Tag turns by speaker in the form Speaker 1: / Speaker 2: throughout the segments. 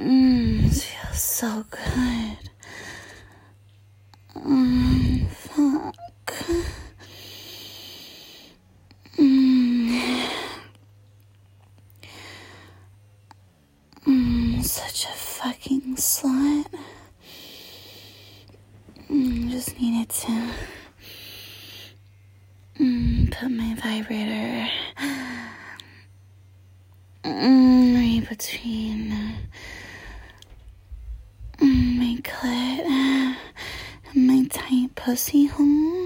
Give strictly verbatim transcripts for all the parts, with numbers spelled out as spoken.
Speaker 1: Mmm, this feels so good. Mmm, fuck. Mmm. Mmm, such a fucking slut. Mmm, just needed to mmm, put my vibrator mmm, right between mmm, my clit and my tight pussy hole.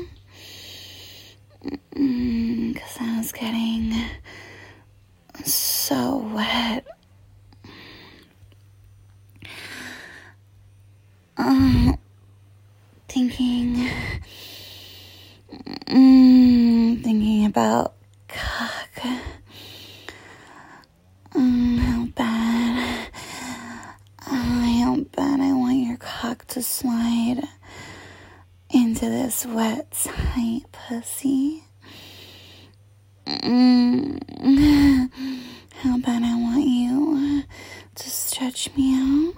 Speaker 1: Mmm, because I was getting so wet. Um, thinking, mm, thinking about cock. Um, how bad, oh, how bad I want your cock to slide into this wet, tight pussy. Mm, how bad I want you to stretch me out.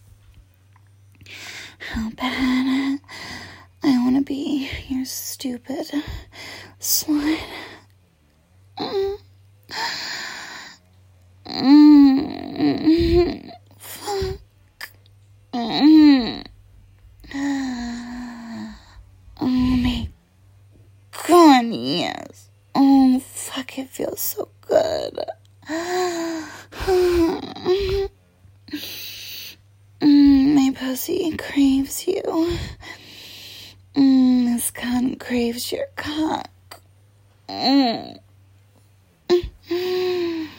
Speaker 1: How bad I want to be your stupid slut. Mm. Mm. Fuck. Mm. Oh my god, yes. Oh, fuck, it feels so good. Mm, my pussy craves you. Mm, this cunt craves your cock. Mm. Mm,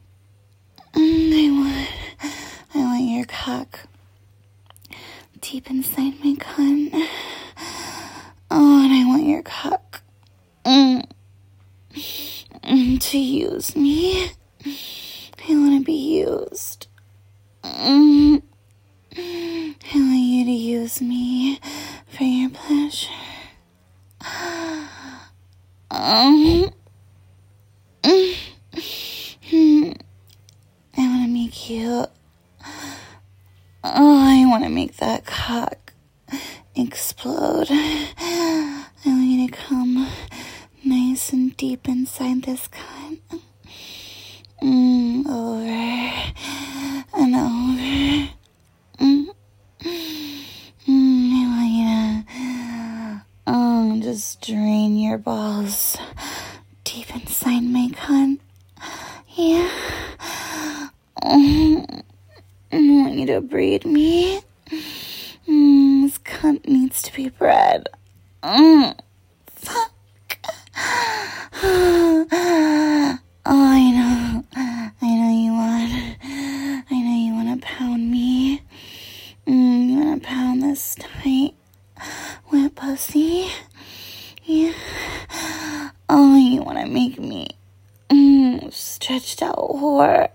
Speaker 1: I want, I want your cock deep inside my cunt. Oh, and I want your cock mm, mm, to use me. I want to be used. Mm. I want you to use me for your pleasure. Um, I want to make you... Oh, I want to make that cock explode. I want you to come nice and deep inside this cunt. Mm, over and over. Mm. Mm, I want you to um, just drain your balls deep inside my cunt. Yeah. Mm, I want you to breed me. Mm, this cunt needs to be bred. Mm, fuck. Oh, I know. I know you want. I know you want to pound me. Mm, you want to pound this tight, wet pussy? Yeah. Oh, you want to make me mm, stretched out whore?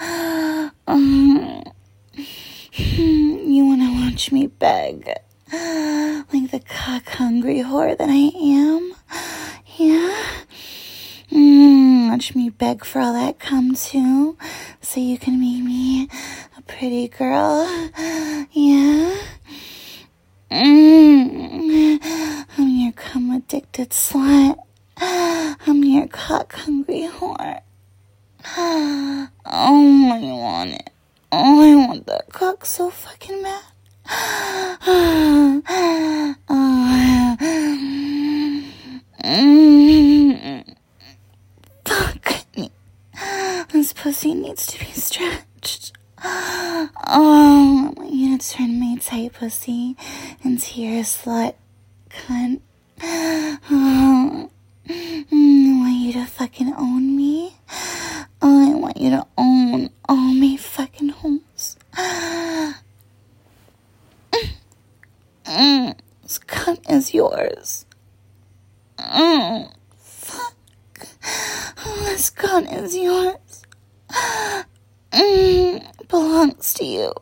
Speaker 1: Um, you want to watch me beg like the cock-hungry whore that I am? Yeah. Mm, watch me beg for all that cum too, so you can make me a pretty girl. Yeah. Mm, I'm your cum-addicted slut. I'm your cock-hungry whore. Oh, I want it. Oh, I want that cock so fucking bad. Oh, mm, fuck me. This pussy needs to be stretched. Oh, I want you to turn my tight pussy into your slut cunt. Oh, I want you to fucking own me. Oh, I want you to own all my fucking holes. Mm, this cunt is yours. Mm, fuck. Oh, this cunt is yours. Mm, belongs to you.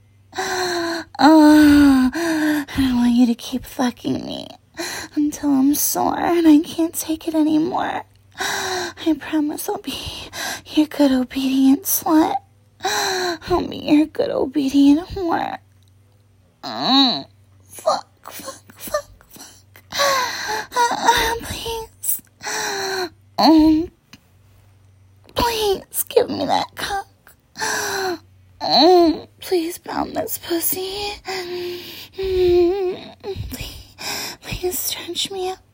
Speaker 1: Oh, I want you to keep fucking me until I'm sore and I can't take it anymore. I promise I'll be your good obedient slut. I'll be your good obedient whore. Mm. Fuck, fuck, fuck, fuck. Uh, please. Um, please give me that cock. Um, please pound this pussy. Mm, please, please stretch me up.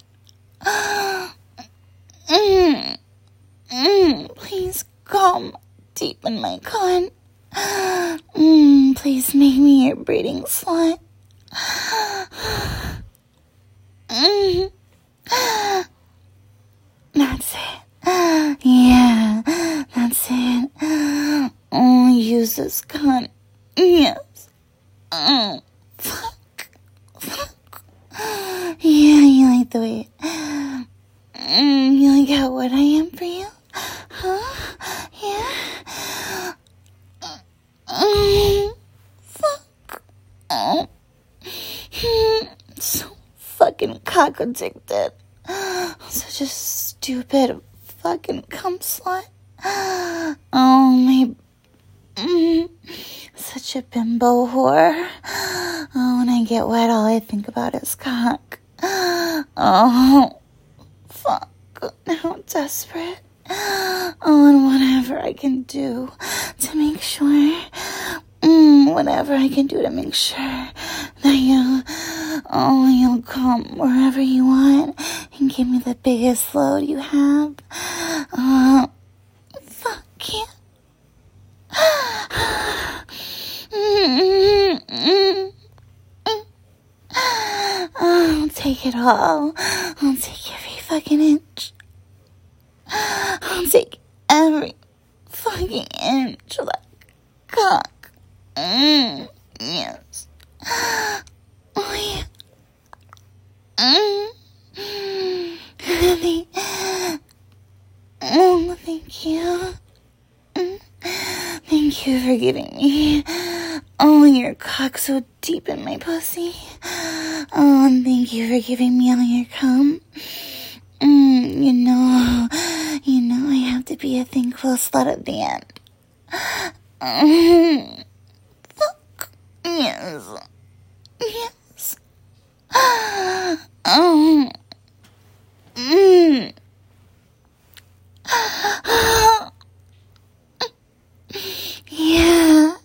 Speaker 1: Mm, mm, please come deep in my cunt. Mm, please make me your breeding slut. Mm. That's it. Yeah, that's it. Oh, use this cunt. Yes. Mm. Fuck. Fuck. Yeah, you like the way. Mm, you like how wet I am for you? Huh? Yeah. Mm. Fuck. Oh. So fucking cock addicted. Such a stupid fucking cum slut. Oh my. Mm, such a bimbo whore. Oh, when I get wet, all I think about is cock. Oh, fuck. How desperate. Oh, and whatever I can do to make sure. Mm, whatever I can do to make sure that you, oh, you'll come wherever you want and give me the biggest load you have. Uh, fuck yeah. I'll take it all. I'll take every fucking inch. I'll take every fucking inch of that cock. Mm, yes. Oh, yeah. Mm. Thank, oh, thank you. Mm. Thank you for giving me, oh, your cock so deep in my pussy. Oh, and thank you for giving me all your cum. Mm, you know, you know I have to be a thankful slut at the end. Mm. Fuck. Yes. Yes. Oh. Mm. Yeah.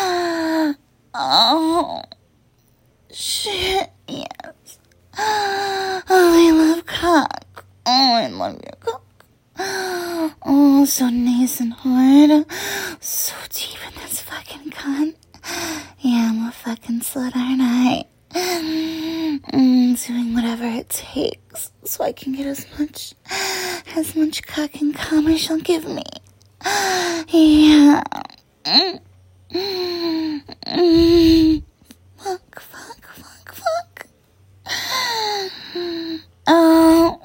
Speaker 1: Oh. Shit. Yes. Oh, I love cock. Oh, I love your cock. Oh, so nice and hard. So deep in this fucking cunt. Yeah, I'm a fucking slut, aren't I? Mm, doing whatever it takes so I can get as much, as much cock and cum as she'll give me. Yeah. Mm. Mm. Fuck, fuck, fuck, fuck. Oh.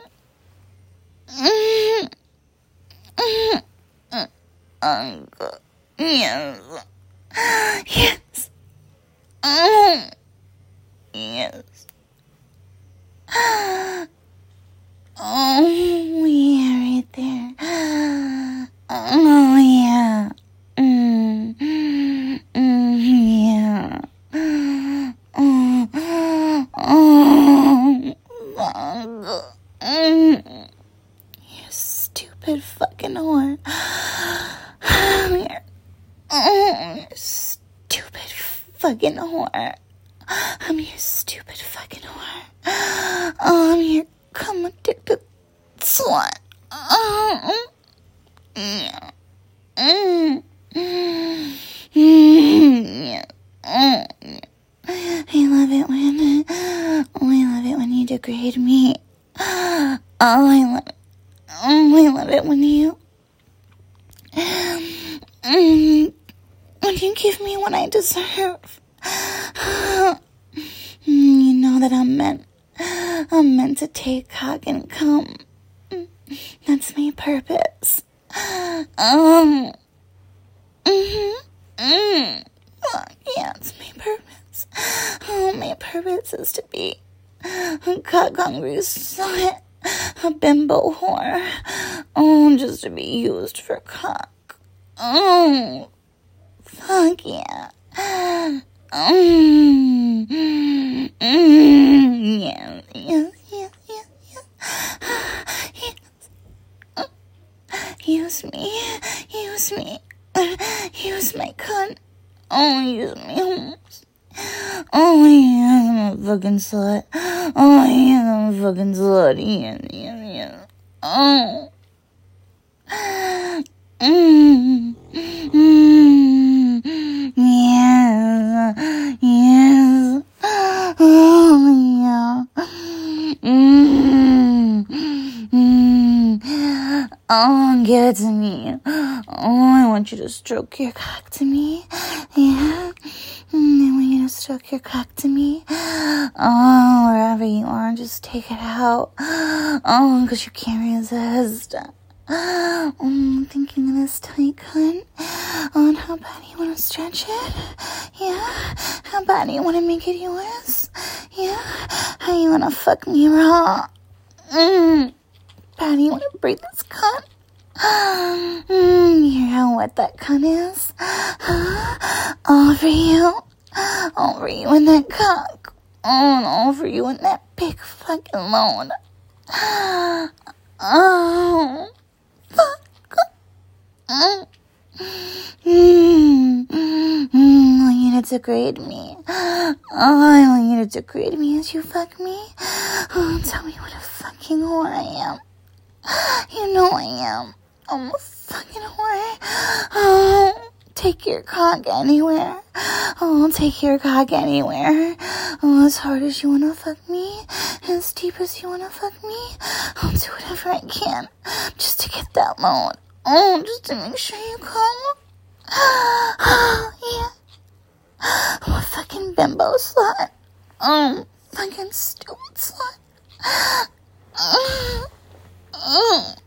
Speaker 1: Mm. Mm. Mm. Uncle. Yes. Yes. Mm. Yes. Oh, yeah, right there. Oh, yeah. Mm. Mm, yeah. Oh, oh, fuck. Mm. You stupid fucking whore. You're, oh, you stupid fucking whore. I'm your stupid fucking whore. Oh, I'm your cum addicted slut. Oh, yeah. Mm. Mm. Yeah. Oh, yeah. I love it when, oh, I love it when you degrade me. Oh, I love it. Oh, I love it when you, mm, when you give me what I deserve. You know that I'm meant, I'm meant to take cock and cum. That's my purpose. Um, mm-hmm, mm, oh, yeah, it's my purpose. Oh, my purpose is to be a cock-hungry slut, a bimbo whore. Oh, just to be used for cock. Oh, fuck yeah. Mm, mm, mm, yeah, yeah, yeah, yeah, yeah. Yes. Use me, use me, use my cunt. Oh, use me. Oh, yeah, I'm a fucking slut. Oh, yeah, I'm a fucking slut. Yeah, yeah, yeah. Oh. Mm, mm, yes, yes. Oh, yeah. Mm, mm. Oh, give it to me. Oh, I want you to stroke your cock to me. Yeah. Mm, I want you to stroke your cock to me. Oh, wherever you are, just take it out. Oh, because you can't resist. Oh, I'm thinking of this tight cunt. Oh, and how bad you want to stretch it? Yeah? How bad you want to make it yours? Yeah? How you want to fuck me raw? Mmm. Bad you want to breathe this cunt? Mmm, you hear how wet that cunt is? Huh? All for you. All for you in that cock. Oh, and all for you in that big fucking load. Oh. Fuck. Mm. Mm. Mm. I want you to degrade me. Oh, I want you to degrade me as you fuck me. Oh, tell me what a fucking whore I am. You know I am. I'm a fucking whore. Oh, take your cock anywhere. Oh, take your cock anywhere. Oh, as hard as you wanna fuck me, as deep as you wanna fuck me, I'll do whatever I can just to get that load. Oh, just to make sure you come. Oh, yeah. I'm a fucking bimbo slut. Oh, fucking stupid slut. Mm. Mm.